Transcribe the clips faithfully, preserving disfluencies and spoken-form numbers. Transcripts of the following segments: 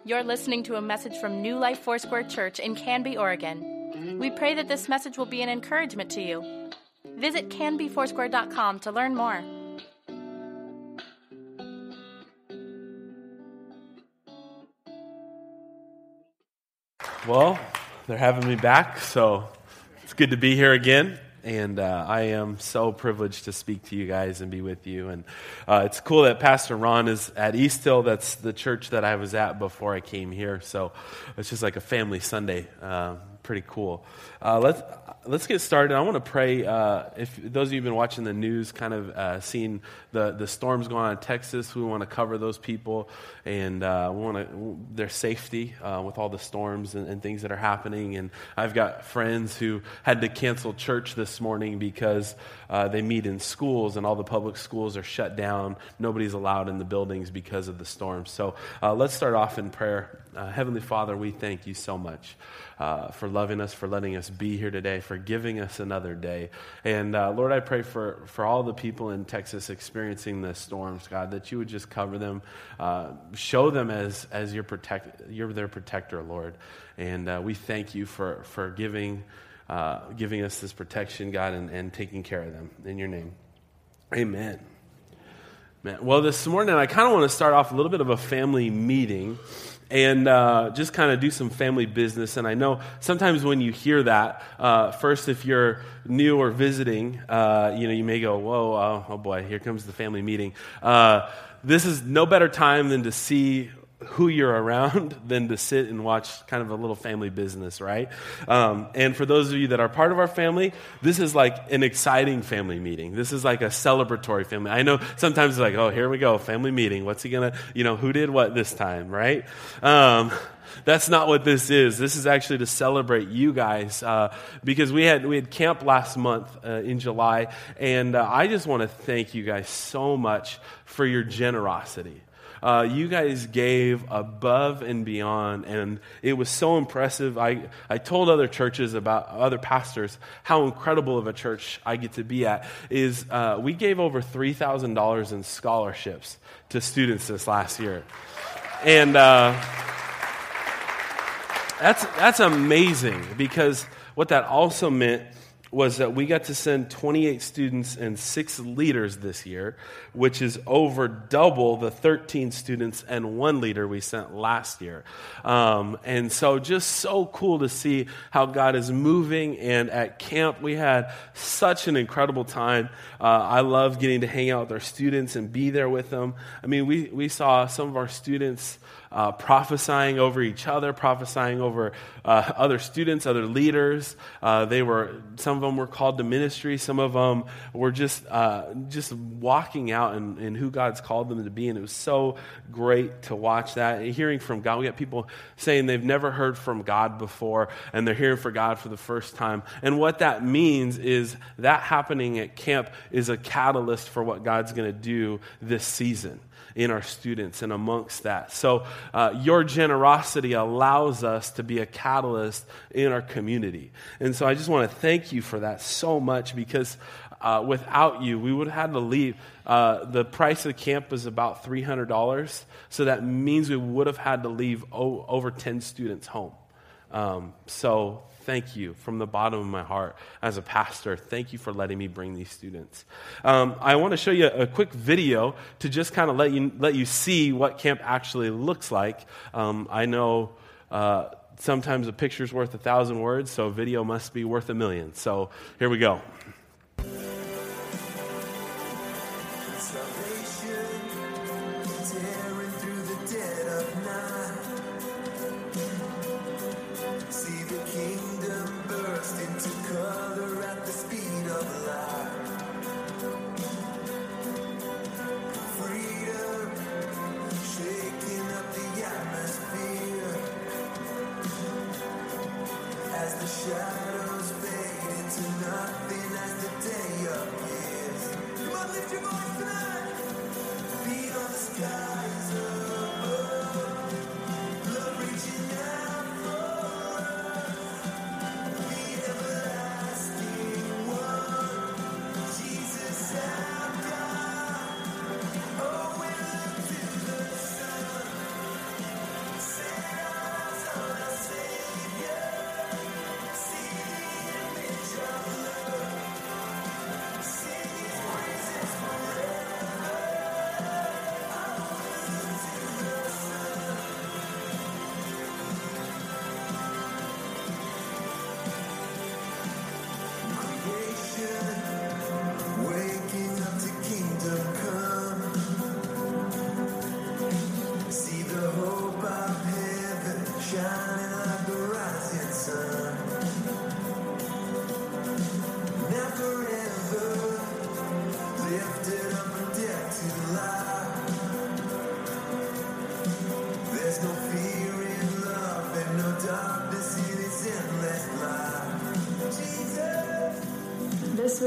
You're listening to a message from New Life Foursquare Church in Canby, Oregon. We pray that this message will be an encouragement to you. Visit canby foursquare dot com to learn more. Well, they're having me back, so it's good to be here again. And uh, I am so privileged to speak to you guys and be with you. And uh, it's cool that Pastor Ron is at East Hill. That's the church that I was at before I came here. So it's just like a family Sunday. Uh, pretty cool. Uh, let's let's get started. I want to pray. Uh, if those of you who've been watching the news, kind of uh, seeing the, the storms going on in Texas, we want to cover those people and uh, we want to their safety uh, with all the storms and, and things that are happening. And I've got friends who had to cancel church this morning because uh, they meet in schools and all the public schools are shut down. Nobody's allowed in the buildings because of the storm. So uh, let's start off in prayer. Uh, Heavenly Father, we thank you so much uh, for loving us, for letting us be here today, for giving us another day. And uh, Lord, I pray for, for all the people in Texas experiencing the storms, God, that you would just cover them, uh, show them as as your protect, you're their protector, Lord. And uh, we thank you for for giving uh, giving us this protection, God, and, and taking care of them. In your name, amen. Man. Well, this morning I kind of want to start off a little bit of a family meeting. And uh, just kind of do some family business. And I know sometimes when you hear that, uh, first, if you're new or visiting, uh, you know, you may go, whoa, oh, oh boy, here comes the family meeting. Uh, this is no better time than to see who you're around than to sit and watch kind of a little family business, right? Um, and for those of you that are part of our family, this is like an exciting family meeting. This is like a celebratory family. I know sometimes it's like, oh, here we go, family meeting. What's he gonna, you know, who did what this time, right? Um, That's not what this is. This is actually to celebrate you guys uh, because we had we had camp last month uh, in July, and uh, I just want to thank you guys so much for your generosity. Uh, you guys gave above and beyond, and it was so impressive. I, I told other churches about, other pastors, how incredible of a church I get to be at, is uh, we gave over three thousand dollars in scholarships to students this last year. And uh, that's that's amazing, because what that also meant was that we got to send twenty-eight students and six leaders this year, which is over double the thirteen students and one leader we sent last year. Um, and so just so cool to see how God is moving. And at camp, we had such an incredible time. Uh, I love getting to hang out with our students and be there with them. I mean, we, we saw some of our students Uh, prophesying over each other, prophesying over uh, other students, other leaders. Uh, they were, some of them were called to ministry. Some of them were just uh, just walking out in, in who God's called them to be. And it was so great to watch that. And hearing from God, we got people saying they've never heard from God before, and they're hearing from God for the first time. And what that means is that happening at camp is a catalyst for what God's going to do this season in our students and amongst that. So uh, your generosity allows us to be a catalyst in our community. And so I just want to thank you for that so much, because uh, without you, we would have had to leave. Uh, the price of the camp is about three hundred dollars. So that means we would have had to leave o- over ten students home. Um, so thank you from the bottom of my heart as a pastor. Thank you for letting me bring these students. Um, I want to show you a quick video to just kind of let you let you see what camp actually looks like. Um, I know uh, sometimes a picture's worth a thousand words, so a video must be worth a million. So here we go. Shadows fade into nothing as the day appears. Come on, lift your voice tonight. Feet on the skies above.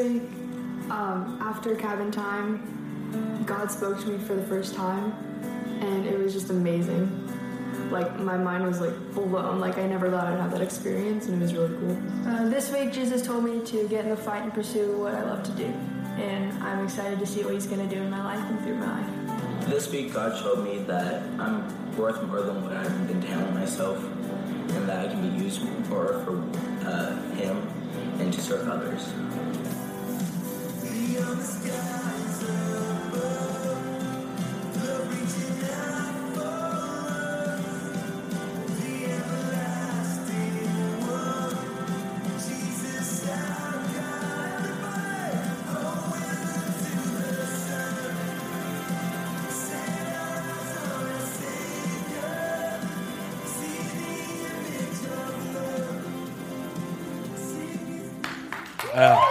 week, um, after cabin time, God spoke to me for the first time, and it was just amazing. Like, my mind was, like, blown. Like, I never thought I'd have that experience, and it was really cool. Uh, this week, Jesus told me to get in the fight and pursue what I love to do, and I'm excited to see what he's going to do in my life and through my life. This week, God showed me that I'm worth more than what I've been telling myself, and that I can be used for, for uh, him and to serve others. Beyond the skies above, the reaching out for us, the everlasting one, Jesus our God divine. Oh, when to the sun, set us on a Savior, see the image of love, see Wow.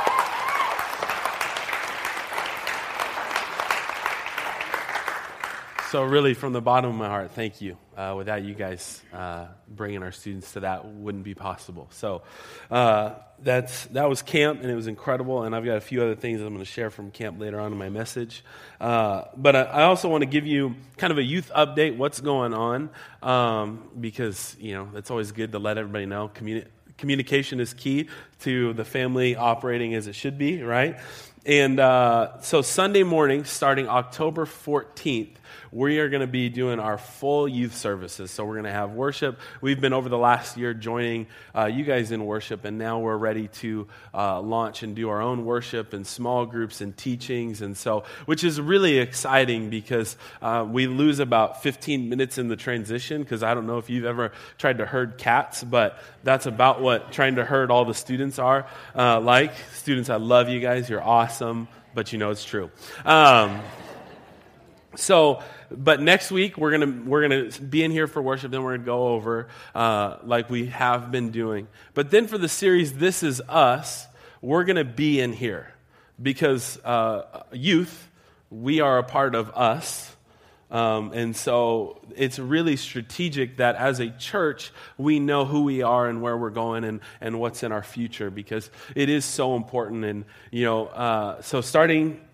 So really, from the bottom of my heart, thank you. Uh, without you guys uh, bringing our students to that, wouldn't be possible. So uh, that's that was camp, and it was incredible. And I've got a few other things I'm going to share from camp later on in my message. Uh, but I, I also want to give you kind of a youth update, what's going on, um, because you know it's always good to let everybody know. Communi- communication is key to the family operating as it should be, right? And uh, so Sunday morning, starting October fourteenth, we are going to be doing our full youth services. So we're going to have worship. We've been over the last year joining uh, you guys in worship, and now we're ready to uh, launch and do our own worship and small groups and teachings. And so, which is really exciting because uh, we lose about fifteen minutes in the transition, because I don't know if you've ever tried to herd cats, but that's about what trying to herd all the students are uh, like. Students, I love you guys. You're awesome, but you know it's true. Um, so, but next week we're gonna we're gonna be in here for worship. Then we're gonna go over uh, like we have been doing. But then for the series, This Is Us, we're gonna be in here because uh, youth, we are a part of us. Um, and so it's really strategic that as a church, we know who we are and where we're going and, and what's in our future, because it is so important. And, you know, uh, so starting,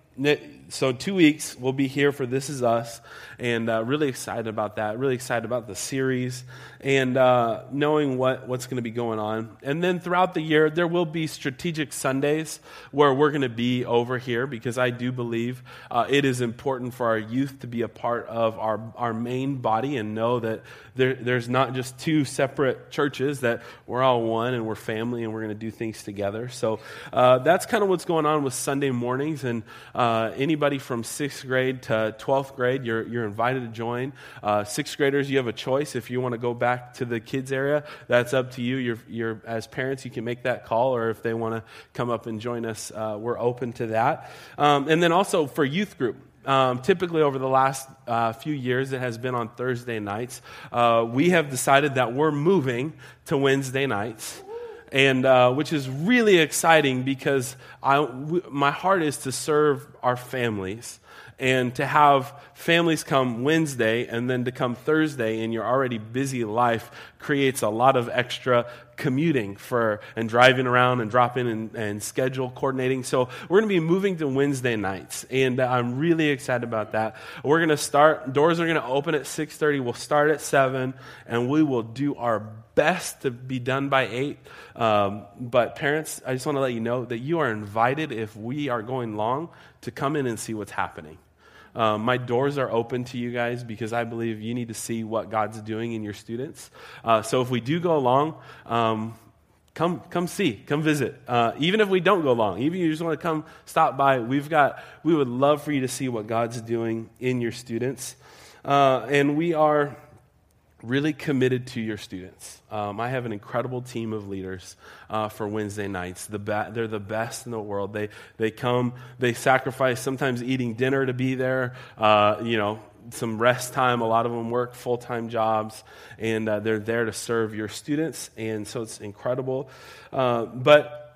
so two weeks, we'll be here for This Is Us, and uh, really excited about that, really excited about the series, and uh, knowing what, what's going to be going on. And then throughout the year, there will be strategic Sundays where we're going to be over here, because I do believe uh, it is important for our youth to be a part of our, our main body and know that there, there's not just two separate churches, that we're all one and we're family and we're going to do things together. So uh, that's kind of what's going on with Sunday mornings. And uh, anybody from sixth grade to twelfth grade, you're, you're invited to join. Uh, sixth graders, you have a choice. If you want to go back to the kids area, that's up to you. You're, you're as parents, you can make that call, or if they want to come up and join us, uh, we're open to that. Um, and then also for youth group, um, typically over the last uh, few years, it has been on Thursday nights. Uh, we have decided that we're moving to Wednesday nights. And uh, which is really exciting, because I, w- my heart is to serve our families, and to have families come Wednesday and then to come Thursday in your already busy life creates a lot of extra commuting for and driving around and dropping and, and schedule coordinating. So we're going to be moving to Wednesday nights, and I'm really excited about that. We're going to start, doors are going to open at six thirty. We'll start at seven, and we will do our best to be done by eight. Um, but parents, I just want to let you know that you are invited, if we are going long, to come in and see what's happening. Um, my doors are open to you guys, because I believe you need to see what God's doing in your students. Uh, so if we do go long, um, come come see, come visit. Uh, even if we don't go long, even if you just want to come stop by, we've got. We would love for you to see what God's doing in your students, uh, and we are really committed to your students. Um, I have an incredible team of leaders uh, for Wednesday nights. The be- they're the best in the world. They they come, they sacrifice sometimes eating dinner to be there. Uh, you know, some rest time. A lot of them work full-time jobs, and uh, they're there to serve your students. And so it's incredible. Uh, but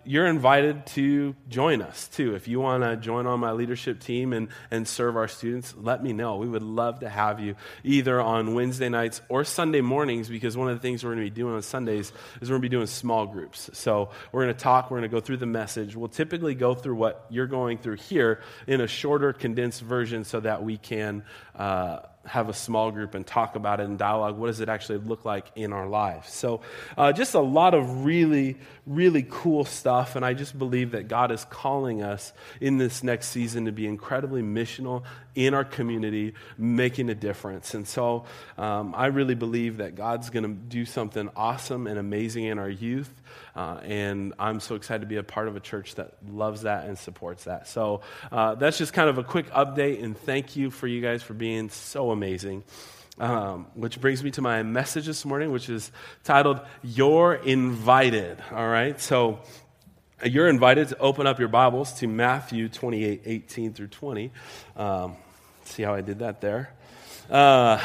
you're invited to join us too. If you want to join on my leadership team and, and serve our students, let me know. We would love to have you either on Wednesday nights or Sunday mornings, because one of the things we're going to be doing on Sundays is we're going to be doing small groups. So we're going to talk, we're going to go through the message. We'll typically go through what you're going through here in a shorter, condensed version so that we can uh, have a small group and talk about it and dialogue. What does it actually look like in our lives? So uh, just a lot of really, really cool stuff. And I just believe that God is calling us in this next season to be incredibly missional in our community, making a difference. And so um, I really believe that God's going to do something awesome and amazing in our youth. Uh, and I'm so excited to be a part of a church that loves that and supports that. So uh, that's just kind of a quick update, and thank you for you guys for being so amazing. Um, which brings me to my message this morning, which is titled, You're Invited. All right, so you're invited to open up your Bibles to Matthew twenty-eight, eighteen through twenty. Um, see how I did that there? Uh,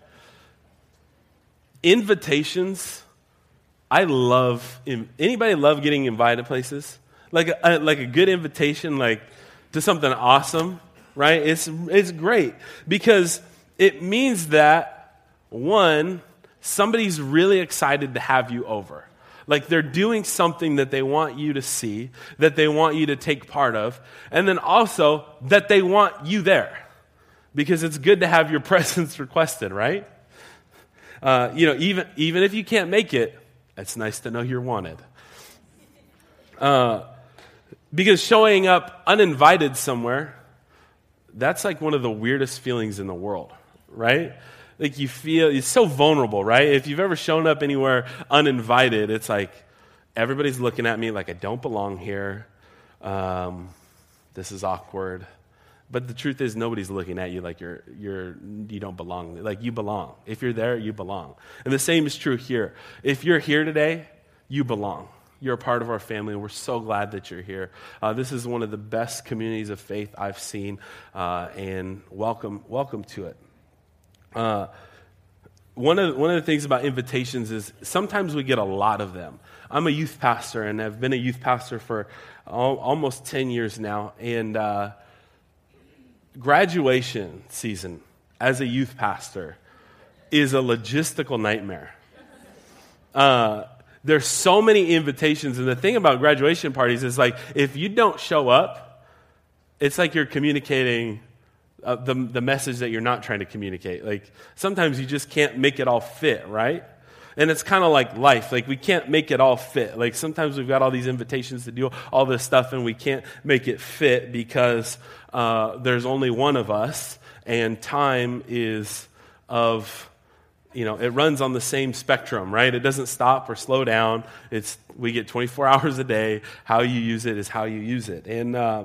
invitations. I love, anybody love getting invited places? Like a, like a good invitation, like to something awesome, right? It's it's great because it means that, one, somebody's really excited to have you over. Like they're doing something that they want you to see, that they want you to take part of, and then also that they want you there because it's good to have your presence requested, right? Uh, you know, even even if you can't make it, it's nice to know you're wanted. Uh, because showing up uninvited somewhere, that's like one of the weirdest feelings in the world, right? Like you feel, it's so vulnerable, right? If you've ever shown up anywhere uninvited, it's like everybody's looking at me like I don't belong here. Um, this is awkward. But the truth is, nobody's looking at you like you're you're you don't belong. Like you belong. If you're there, you belong. And the same is true here. If you're here today, you belong. You're a part of our family, and we're so glad that you're here. Uh, this is one of the best communities of faith I've seen, uh, and welcome welcome to it. Uh, one of one of the things about invitations is sometimes we get a lot of them. I'm a youth pastor, and I've been a youth pastor for al- almost ten years now, and uh, graduation season as a youth pastor is a logistical nightmare. Uh, there's so many invitations, and the thing about graduation parties is like if you don't show up, it's like you're communicating uh, the the message that you're not trying to communicate. Like sometimes you just can't make it all fit, right? And it's kind of like life. Like we can't make it all fit. Like sometimes we've got all these invitations to do all this stuff and we can't make it fit because uh, there's only one of us and time is of, you know, it runs on the same spectrum, right? It doesn't stop or slow down. It's we get twenty-four hours a day. How you use it is how you use it. And uh,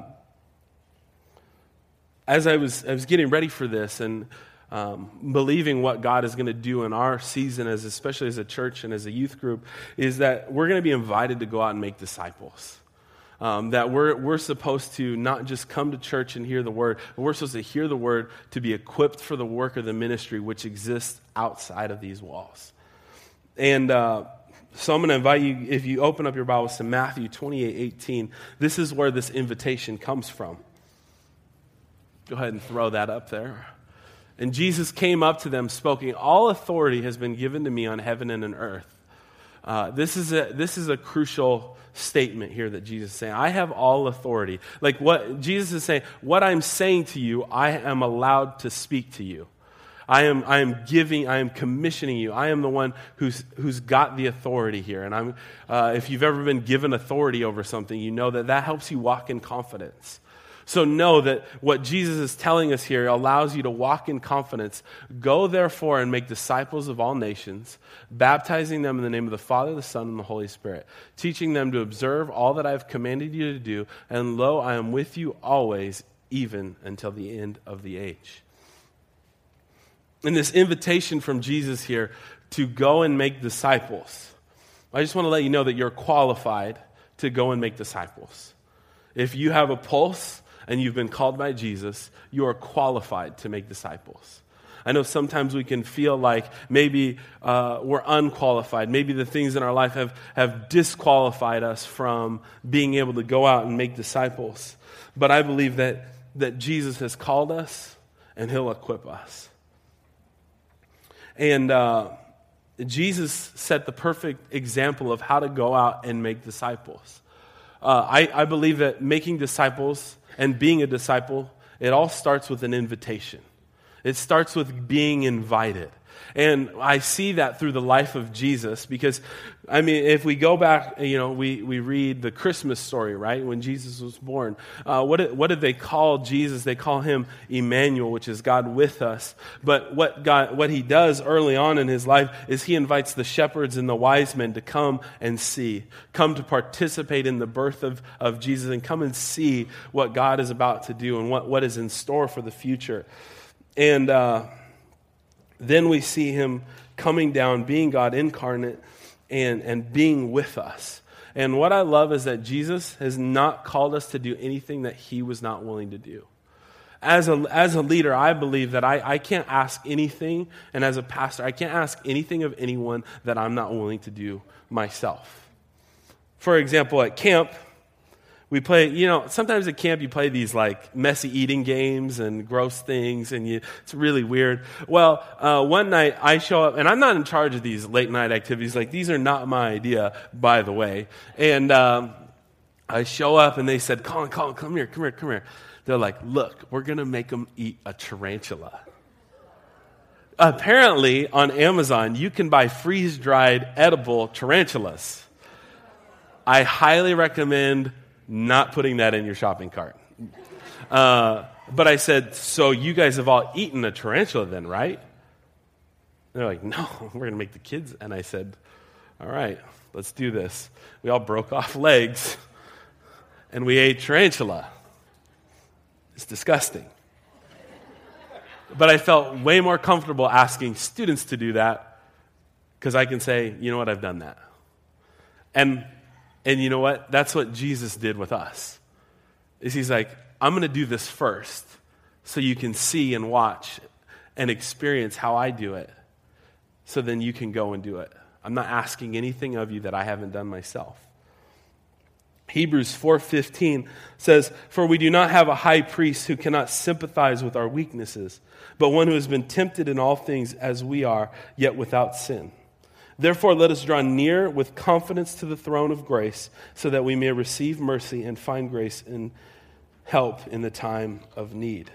as I was, I was getting ready for this and Um, believing what God is going to do in our season, as especially as a church and as a youth group, is that we're going to be invited to go out and make disciples. Um, that we're we're supposed to not just come to church and hear the word, but we're supposed to hear the word to be equipped for the work of the ministry which exists outside of these walls. And uh, so I'm going to invite you, if you open up your Bibles to Matthew twenty-eight eighteen, this is where this invitation comes from. Go ahead and throw that up there. And Jesus came up to them, speaking, "All authority has been given to me on heaven and on earth." Uh, this is a this is a crucial statement here that Jesus is saying. I have all authority. Like what Jesus is saying, what I'm saying to you, I am allowed to speak to you. I am I am giving, I am commissioning you. I am the one who's who's got the authority here. And I'm uh, if you've ever been given authority over something, you know that that helps you walk in confidence. So know that what Jesus is telling us here allows you to walk in confidence. Go therefore and make disciples of all nations, baptizing them in the name of the Father, the Son, and the Holy Spirit, teaching them to observe all that I have commanded you to do, and lo, I am with you always, even until the end of the age. And this invitation from Jesus here to go and make disciples, I just want to let you know that you're qualified to go and make disciples. If you have a pulse and you've been called by Jesus, you are qualified to make disciples. I know sometimes we can feel like maybe uh, we're unqualified. Maybe the things in our life have, have disqualified us from being able to go out and make disciples. But I believe that, that Jesus has called us and he'll equip us. And uh, Jesus set the perfect example of how to go out and make disciples. Uh, I, I believe that making disciples and being a disciple, it all starts with an invitation. It starts with being invited. And I see that through the life of Jesus because, I mean, if we go back, you know, we, we read the Christmas story, right, when Jesus was born. Uh, what, did, what did they call Jesus? They call him Emmanuel, which is God with us. But what God, what he does early on in his life is he invites the shepherds and the wise men to come and see, come to participate in the birth of, of Jesus and come and see what God is about to do and what, what is in store for the future. And uh, then we see him coming down, being God incarnate, and, and being with us. And what I love is that Jesus has not called us to do anything that he was not willing to do. As a, as a leader, I believe that I, I can't ask anything, and as a pastor, I can't ask anything of anyone that I'm not willing to do myself. For example, at camp, we play, you know, sometimes at camp you play these like messy eating games and gross things, and you, it's really weird. Well, uh, one night I show up, and I'm not in charge of these late night activities. Like, these are not my idea, by the way. And um, I show up, and they said, Colin, Colin, come here, come here, come here. They're like, look, we're going to make them eat a tarantula. Apparently, on Amazon, you can buy freeze-dried edible tarantulas. I highly recommend not putting that in your shopping cart. Uh, but I said, so you guys have all eaten a tarantula then, right? And they're like, no, we're going to make the kids. And I said, all right, let's do this. We all broke off legs, and we ate tarantula. It's disgusting. But I felt way more comfortable asking students to do that because I can say, you know what, I've done that. And And you know what? That's what Jesus did with us. Is he's like, I'm going to do this first so you can see and watch and experience how I do it. So then you can go and do it. I'm not asking anything of you that I haven't done myself. Hebrews four fifteen says, for we do not have a high priest who cannot sympathize with our weaknesses, but one who has been tempted in all things as we are, yet without sin. Therefore, let us draw near with confidence to the throne of grace so that we may receive mercy and find grace and help in the time of need.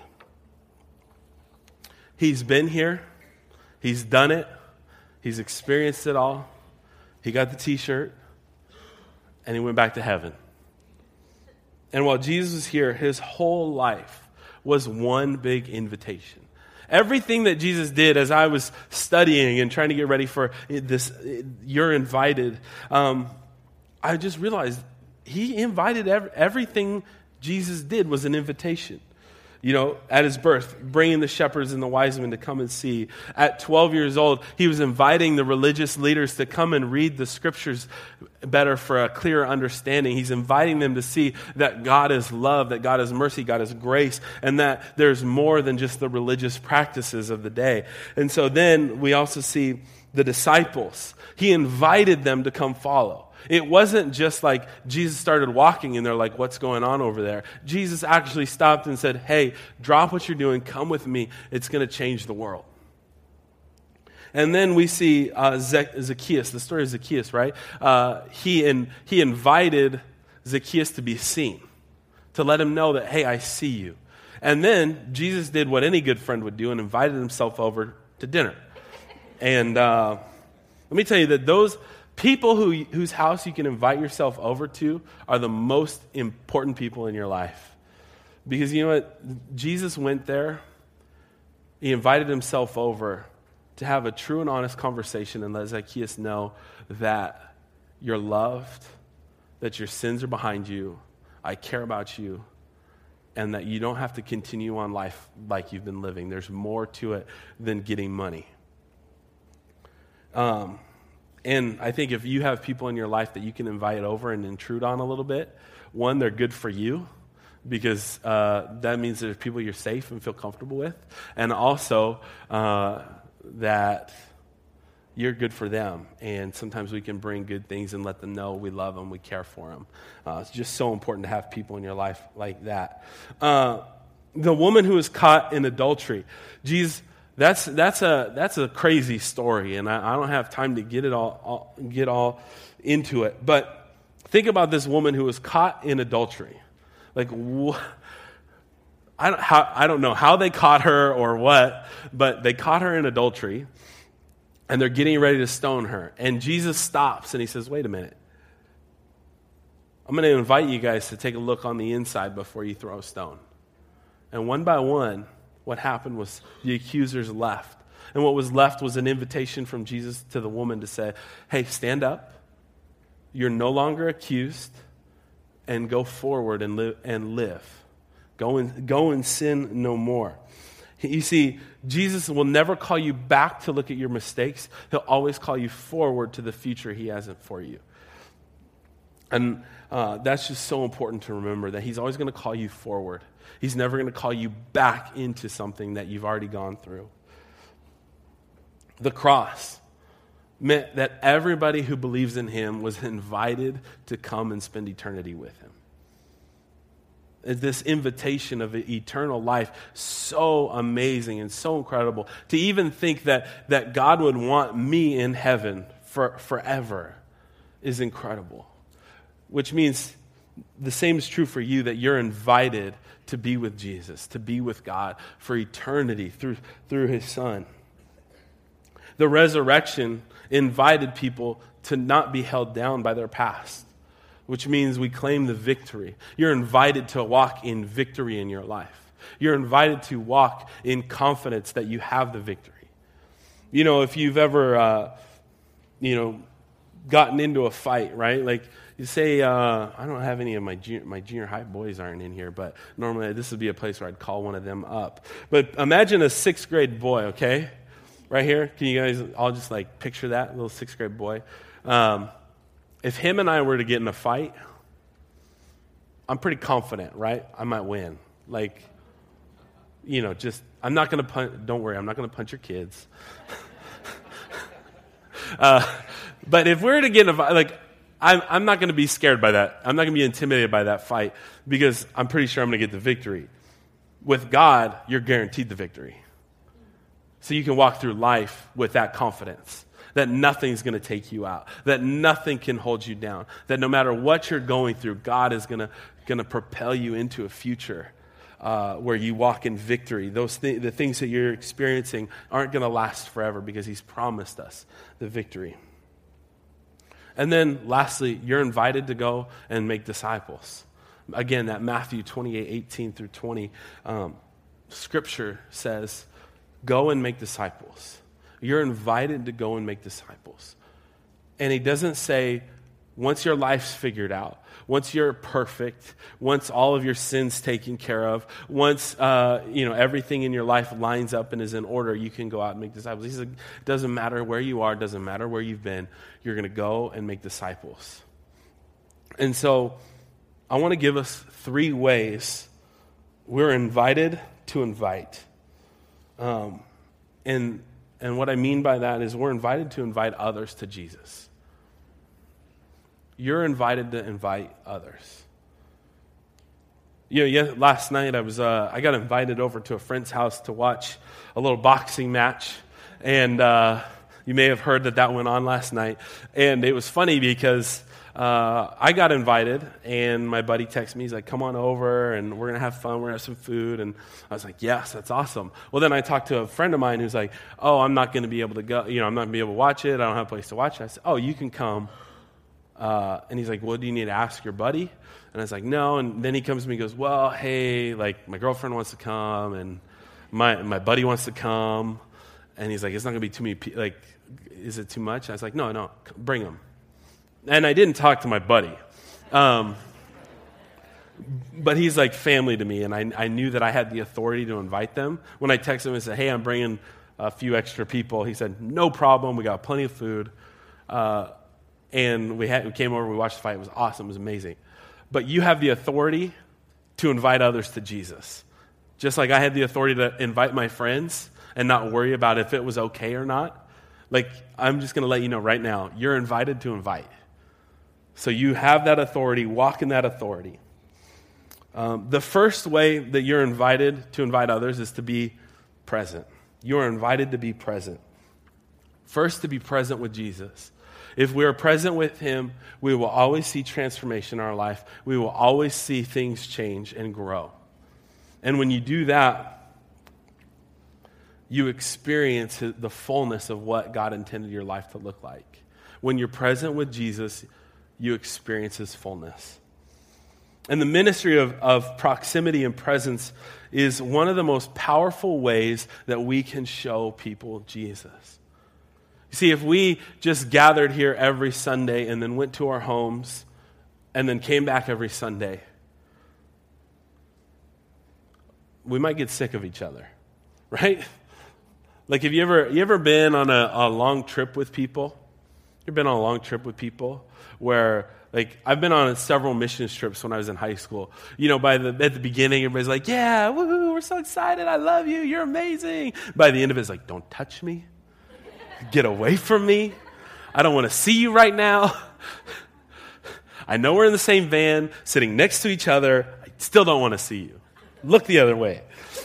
He's been here. He's done it. He's experienced it all. He got the t-shirt, and he went back to heaven. And while Jesus was here, his whole life was one big invitation. Everything that Jesus did as I was studying and trying to get ready for this, you're invited, um, I just realized he invited every, everything Jesus did was an invitation. You know, at his birth, bringing the shepherds and the wise men to come and see. At twelve years old, he was inviting the religious leaders to come and read the scriptures better for a clearer understanding. He's inviting them to see that God is love, that God is mercy, God is grace, and that there's more than just the religious practices of the day. And so then we also see the disciples. He invited them to come follow. It wasn't just like Jesus started walking and they're like, what's going on over there? Jesus actually stopped and said, hey, drop what you're doing, come with me. It's going to change the world. And then we see uh, Zacchaeus, the story of Zacchaeus, right? Uh, he, in, he invited Zacchaeus to be seen, to let him know that, hey, I see you. And then Jesus did what any good friend would do and invited himself over to dinner. And uh, let me tell you that those people who, whose house you can invite yourself over to are the most important people in your life. Because you know what? Jesus went there. He invited himself over to have a true and honest conversation and let Zacchaeus know that you're loved, that your sins are behind you, I care about you, and that you don't have to continue on life like you've been living. There's more to it than getting money. Um, and I think if you have people in your life that you can invite over and intrude on a little bit, one, they're good for you, because uh, that means there's people you're safe and feel comfortable with, and also uh, that you're good for them. And sometimes we can bring good things and let them know we love them, we care for them. Uh, it's just so important to have people in your life like that. Uh, the woman who was caught in adultery, Jesus, that's that's a that's a crazy story, and I, I don't have time to get it all, all get all into it. But think about this woman who was caught in adultery. Like, wh- I don't how, I don't know how they caught her or what, but they caught her in adultery. And they're getting ready to stone her. And Jesus stops and he says, wait a minute. I'm going to invite you guys to take a look on the inside before you throw a stone. And one by one, what happened was the accusers left. And what was left was an invitation from Jesus to the woman to say, hey, stand up. You're no longer accused. And go forward and live. And live. Go and, go and sin no more. You see, Jesus will never call you back to look at your mistakes. He'll always call you forward to the future he has for you. And uh, that's just so important to remember, that he's always going to call you forward. He's never going to call you back into something that you've already gone through. The cross meant that everybody who believes in him was invited to come and spend eternity with him. This invitation of eternal life, so amazing and so incredible. To even think that, that God would want me in heaven for, forever is incredible. Which means the same is true for you, that you're invited to be with Jesus, to be with God for eternity through, through his Son. The resurrection invited people to not be held down by their past, which means we claim the victory. You're invited to walk in victory in your life. You're invited to walk in confidence that you have the victory. You know, if you've ever, uh, you know, gotten into a fight, right? Like, you say, uh, I don't have any of my junior, my junior high boys aren't in here, but normally this would be a place where I'd call one of them up. But imagine a sixth grade boy, okay? Right here. Can you guys all just like picture that little sixth grade boy? Um, If him and I were to get in a fight, I'm pretty confident, right? I might win. Like, you know, just, I'm not going to punch, don't worry, I'm not going to punch your kids. uh, but if we're to get in a fight, like, I'm, I'm not going to be scared by that. I'm not going to be intimidated by that fight because I'm pretty sure I'm going to get the victory. With God, you're guaranteed the victory. So you can walk through life with that confidence. That nothing's going to take you out. That nothing can hold you down. That no matter what you're going through, God is going to going to propel you into a future uh, where you walk in victory. Those th- the things that you're experiencing aren't going to last forever because he's promised us the victory. And then lastly, you're invited to go and make disciples. Again, that Matthew twenty-eight, eighteen through twenty, um, scripture says, go and make disciples. You're invited to go and make disciples. And he doesn't say, once your life's figured out, once you're perfect, once all of your sins taken care of, once uh, you know everything in your life lines up and is in order, you can go out and make disciples. He said, it doesn't matter where you are, it doesn't matter where you've been, you're going to go and make disciples. And so I want to give us three ways we're invited to invite. Um, and And what I mean by that is we're invited to invite others to Jesus. You're invited to invite others. You know, yeah, last night I was uh, I got invited over to a friend's house to watch a little boxing match, and uh, you may have heard that that went on last night. And it was funny because uh, I got invited, and my buddy texted me. He's like, "Come on over, and we're gonna have fun. We're gonna have some food." And I was like, "Yes, that's awesome." Well, then I talked to a friend of mine who's like, "Oh, I'm not gonna be able to go. You know, I'm not gonna be able to watch it. I don't have a place to watch it." I said, "Oh, you can come." Uh, and he's like, "Well, do you need to ask your buddy?" And I was like, "No." And then he comes to me and goes, "Well, hey, like my girlfriend wants to come, and my my buddy wants to come." And he's like, "It's not gonna be too many people. Like, is it too much?" I was like, "No, no, bring them." And I didn't talk to my buddy. Um, but he's like family to me, and I, I knew that I had the authority to invite them. When I texted him and said, "Hey, I'm bringing a few extra people," he said, "No problem. We got plenty of food." Uh, and we, had, we came over, we watched the fight. It was awesome. It was amazing. But you have the authority to invite others to Jesus. Just like I had the authority to invite my friends and not worry about if it was okay or not. Like, I'm just going to let you know right now, you're invited to invite. So you have that authority, walk in that authority. Um, the first way that you're invited to invite others is to be present. You are invited to be present. First, to be present with Jesus. If we are present with him, we will always see transformation in our life. We will always see things change and grow. And when you do that, you experience the fullness of what God intended your life to look like. When you're present with Jesus, you experience his fullness. And the ministry of, of proximity and presence is one of the most powerful ways that we can show people Jesus. You see, if we just gathered here every Sunday and then went to our homes and then came back every Sunday, we might get sick of each other, right? Like, have you ever you ever been on a, a long trip with people? You've been on a long trip with people where, like, I've been on several missions trips when I was in high school. You know, by the at the beginning, everybody's like, yeah, woohoo, we're so excited, I love you, you're amazing. By the end of it, it's like, don't touch me. Get away from me. I don't want to see you right now. I know we're in the same van, sitting next to each other. I still don't want to see you. Look the other way.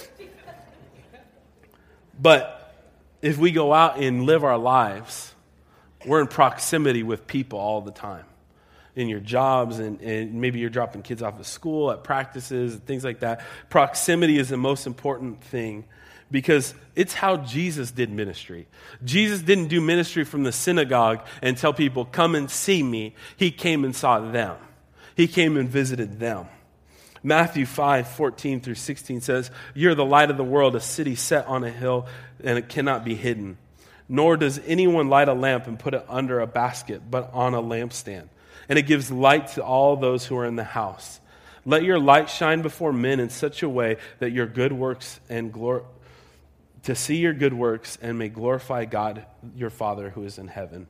But if we go out and live our lives, we're in proximity with people all the time. In your jobs, and, and maybe you're dropping kids off at school, at practices, and things like that. Proximity is the most important thing because it's how Jesus did ministry. Jesus didn't do ministry from the synagogue and tell people, come and see me. He came and saw them. He came and visited them. Matthew five, fourteen through sixteen says, you're the light of the world, a city set on a hill, and it cannot be hidden. Nor does anyone light a lamp and put it under a basket, but on a lampstand. And it gives light to all those who are in the house. Let your light shine before men in such a way that your good works and glor- to see your good works and may glorify God, your Father who is in heaven.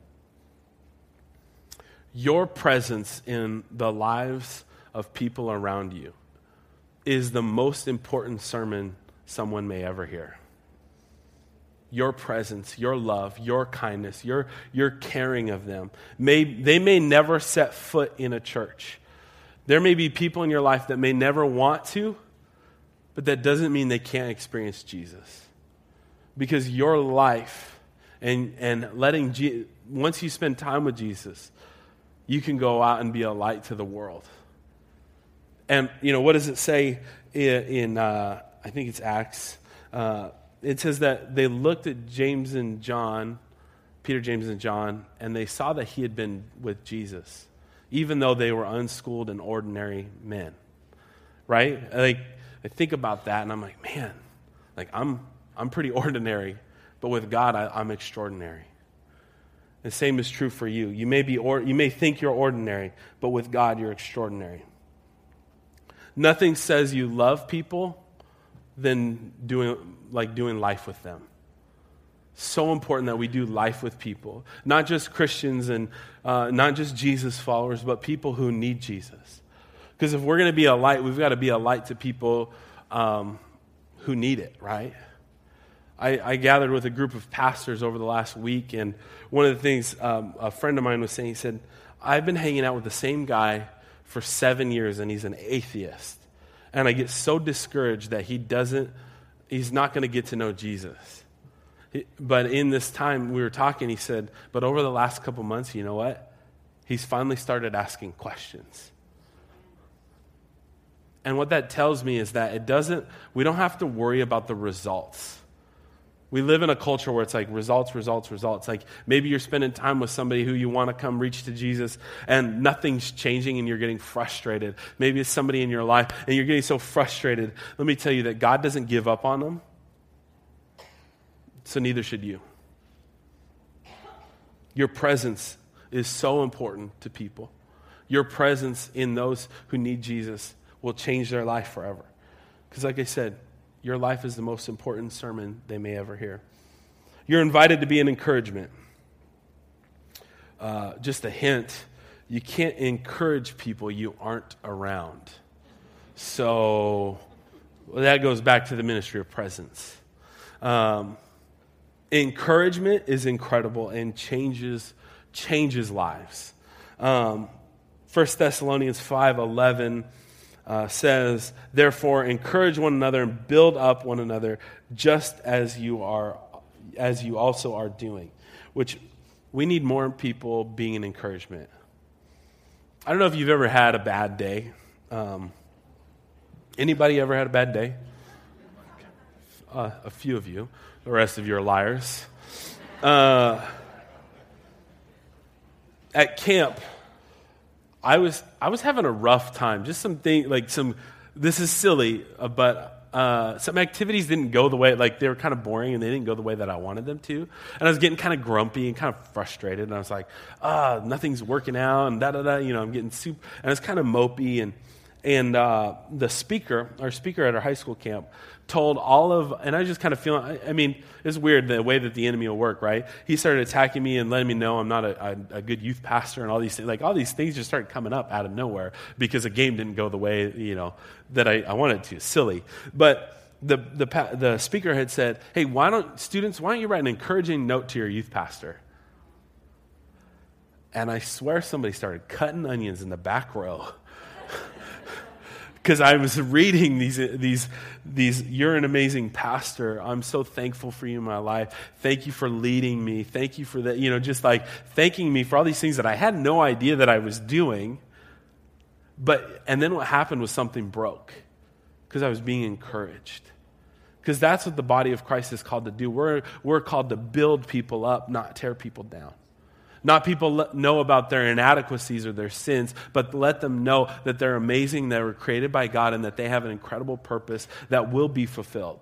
Your presence in the lives of people around you is the most important sermon someone may ever hear. Your presence, your love, your kindness, your, your caring of them. May, they may never set foot in a church. There may be people in your life that may never want to, but that doesn't mean they can't experience Jesus. Because your life and, and letting, Je- once you spend time with Jesus, you can go out and be a light to the world. And, you know, what does it say in, in uh, I think it's Acts, uh, it says that they looked at James and John, Peter, James, and John, and they saw that he had been with Jesus, even though they were unschooled and ordinary men, right? Like, I think about that, and I'm like, man, like I'm I'm pretty ordinary, but with God, I, I'm extraordinary. The same is true for you. You may be, or, you may think you're ordinary, but with God, you're extraordinary. Nothing says you love people than doing like doing life with them. So important that we do life with people, not just Christians and uh, not just Jesus followers, but people who need Jesus. Because if we're going to be a light, we've got to be a light to people um, who need it, right? I, I gathered with a group of pastors over the last week, and one of the things um, a friend of mine was saying, he said, I've been hanging out with the same guy for seven years, and he's an atheist. And I get so discouraged that he doesn't, he's not going to get to know Jesus. He, but in this time we were talking, he said, but over the last couple months, you know what? He's finally started asking questions. And what that tells me is that it doesn't, we don't have to worry about the results. We live in a culture where it's like results, results, results. Like maybe you're spending time with somebody who you want to come reach to Jesus and nothing's changing and you're getting frustrated. Maybe it's somebody in your life and you're getting so frustrated. Let me tell you that God doesn't give up on them. So neither should you. Your presence is so important to people. Your presence in those who need Jesus will change their life forever. Because like I said, your life is the most important sermon they may ever hear. You're invited to be an encouragement. Uh, just a hint, you can't encourage people you aren't around. So well, that goes back to the ministry of presence. Um, encouragement is incredible and changes changes lives. Um, First Thessalonians five eleven uh, says, "Therefore, encourage one another and build up one another, just as you are, as you also are doing." Which we need more people being an encouragement. I don't know if you've ever had a bad day. Um, anybody ever had a bad day? Uh, a few of you. The rest of you are liars. Uh, at camp, I was I was having a rough time. Just some thing like some. This is silly, uh, but uh, some activities didn't go the way like they were kind of boring and they didn't go the way that I wanted them to. And I was getting kind of grumpy and kind of frustrated. And I was like, ah, nothing's working out and da da da. You know, I'm getting soup. And it's kind of mopey. And and uh, the speaker, our speaker at our high school camp, told all of, and I was just kind of feeling, I, I mean, it's weird the way that the enemy will work, right? He started attacking me and letting me know I'm not a, a, a good youth pastor and all these things. Like all these things just started coming up out of nowhere because the game didn't go the way, you know, that I, I wanted to. Silly. But the, the, the speaker had said, hey, why don't, students, why don't you write an encouraging note to your youth pastor? And I swear somebody started cutting onions in the back row. Because I was reading these, these, these, you're an amazing pastor. I'm so thankful for you in my life. Thank you for leading me. Thank you for that, you know, just like thanking me for all these things that I had no idea that I was doing. But, and then what happened was something broke because I was being encouraged. Because that's what the body of Christ is called to do. We're, we're called to build people up, not tear people down. Not people know about their inadequacies or their sins, but let them know that they're amazing, that were created by God, and that they have an incredible purpose that will be fulfilled.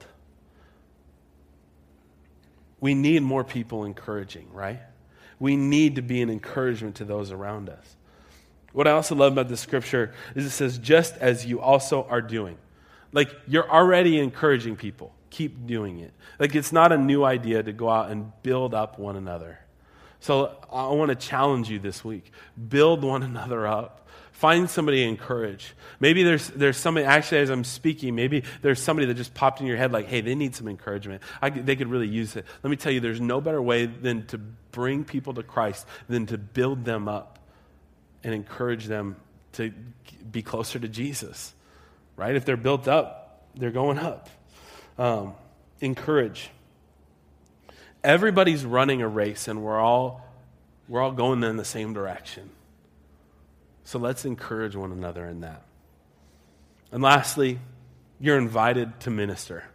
We need more people encouraging, right? We need to be an encouragement to those around us. What I also love about the scripture is it says, just as you also are doing. Like, you're already encouraging people. Keep doing it. Like, it's not a new idea to go out and build up one another. So I want to challenge you this week. Build one another up. Find somebody to encourage. Maybe there's there's somebody, actually as I'm speaking, maybe there's somebody that just popped in your head like, hey, they need some encouragement. I, they could really use it. Let me tell you, there's no better way than to bring people to Christ than to build them up and encourage them to be closer to Jesus, right? If they're built up, they're going up. Um, encourage. Everybody's running a race, and we're all we're all going in the same direction. So let's encourage one another in that. And lastly, you're invited to minister.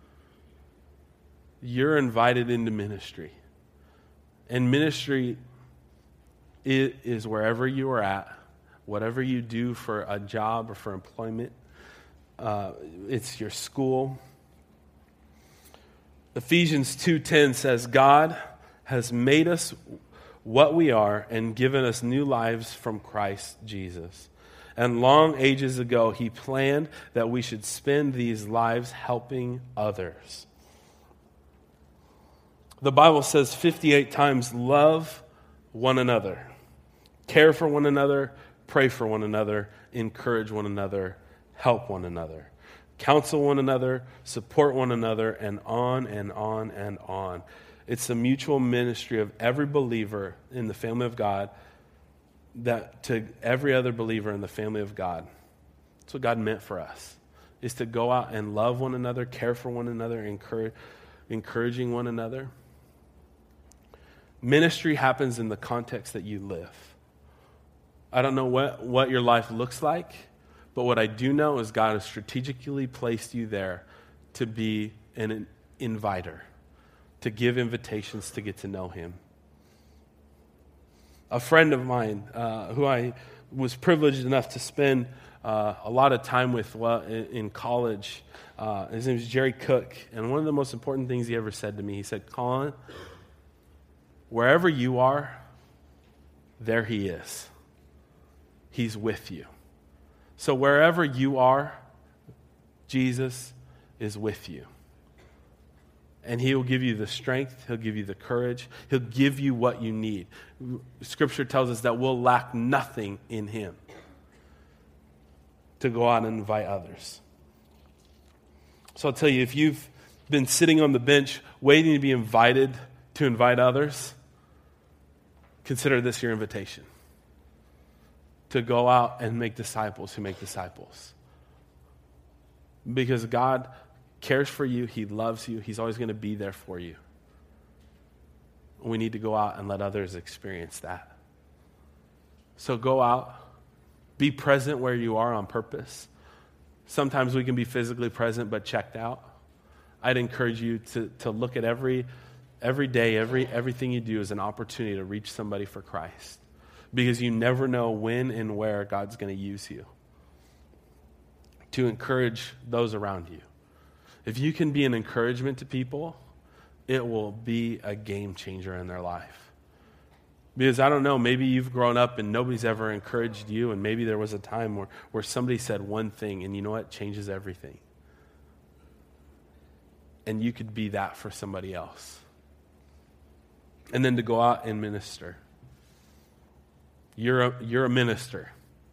You're invited into ministry. And ministry is wherever you are at, whatever you do for a job or for employment. Uh, it's your school. Ephesians two ten says, God has made us what we are and given us new lives from Christ Jesus. And long ages ago, he planned that we should spend these lives helping others. The Bible says fifty-eight times, love one another, care for one another, pray for one another, encourage one another, help one another. Counsel one another, support one another, and on and on and on. It's the mutual ministry of every believer in the family of God that to every other believer in the family of God. That's what God meant for us, is to go out and love one another, care for one another, encourage, encouraging one another. Ministry happens in the context that you live. I don't know what, what your life looks like, but what I do know is God has strategically placed you there to be an inviter, to give invitations to get to know him. A friend of mine uh, who I was privileged enough to spend uh, a lot of time with well, in, in college, uh, his name is Jerry Cook, and one of the most important things he ever said to me, he said, Colin, wherever you are, there he is. He's with you. So wherever you are, Jesus is with you. And he will give you the strength. He'll give you the courage. He'll give you what you need. Scripture tells us that we'll lack nothing in him. to go out and invite others. So I'll tell you, if you've been sitting on the bench waiting to be invited to invite others, consider this your invitation to go out and make disciples who make disciples. Because God cares for you. He loves you. He's always going to be there for you. We need to go out and let others experience that. So go out. Be present where you are on purpose. Sometimes we can be physically present but checked out. I'd encourage you to, to look at every every day, every everything you do as an opportunity to reach somebody for Christ. Because you never know when and where God's going to use you to encourage those around you. If you can be an encouragement to people, it will be a game changer in their life. Because I don't know, maybe you've grown up and nobody's ever encouraged you, and maybe there was a time where, where somebody said one thing, and you know what? It changes everything. And you could be that for somebody else. And then to go out and minister. You're a, you're a minister.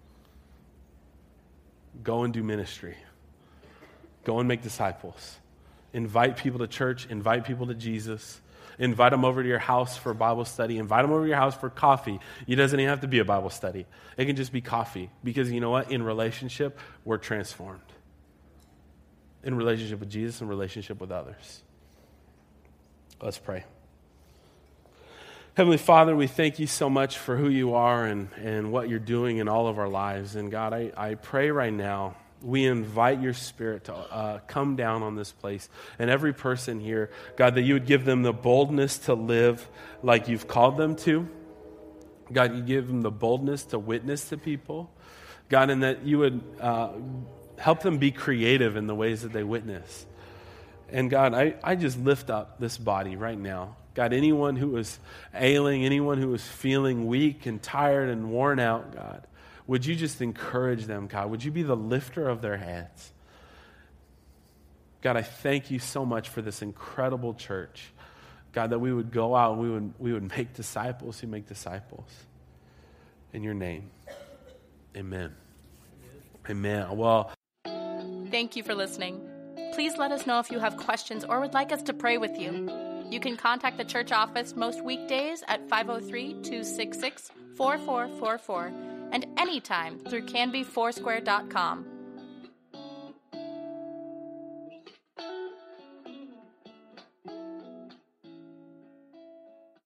Go and do ministry. Go and make disciples. Invite people to church. Invite people to Jesus. Invite them over to your house for Bible study. Invite them over to your house for coffee. It doesn't even have to be a Bible study. It can just be coffee. Because you know what? In relationship, we're transformed. In relationship with Jesus and relationship with others. Let's pray. Heavenly Father, we thank you so much for who you are and, and what you're doing in all of our lives. And God, I, I pray right now, we invite your Spirit to uh, come down on this place. And every person here, God, that you would give them the boldness to live like you've called them to. God, you give them the boldness to witness to people. God, and that you would uh, help them be creative in the ways that they witness. And God, I, I just lift up this body right now. God, anyone who is ailing, anyone who is feeling weak and tired and worn out, God, would you just encourage them, God? Would you be the lifter of their heads? God, I thank you so much for this incredible church. God, that we would go out and we would, we would make disciples who make disciples. In your name, amen. Amen. Well, Thank you for listening. Please let us know if you have questions or would like us to pray with you. You can contact the church office most weekdays at five oh three, two six six, four four four four and anytime through canby foursquare dot com.